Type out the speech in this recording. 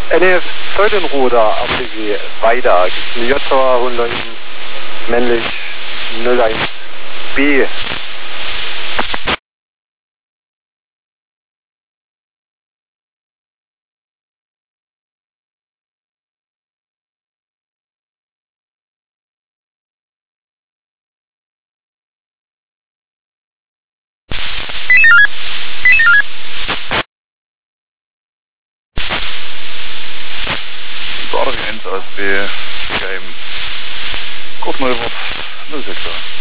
NF Freudenroder APW Weida, J-Tor 100 männlich 01B. Badering 1 ASB, geheim, kort 06.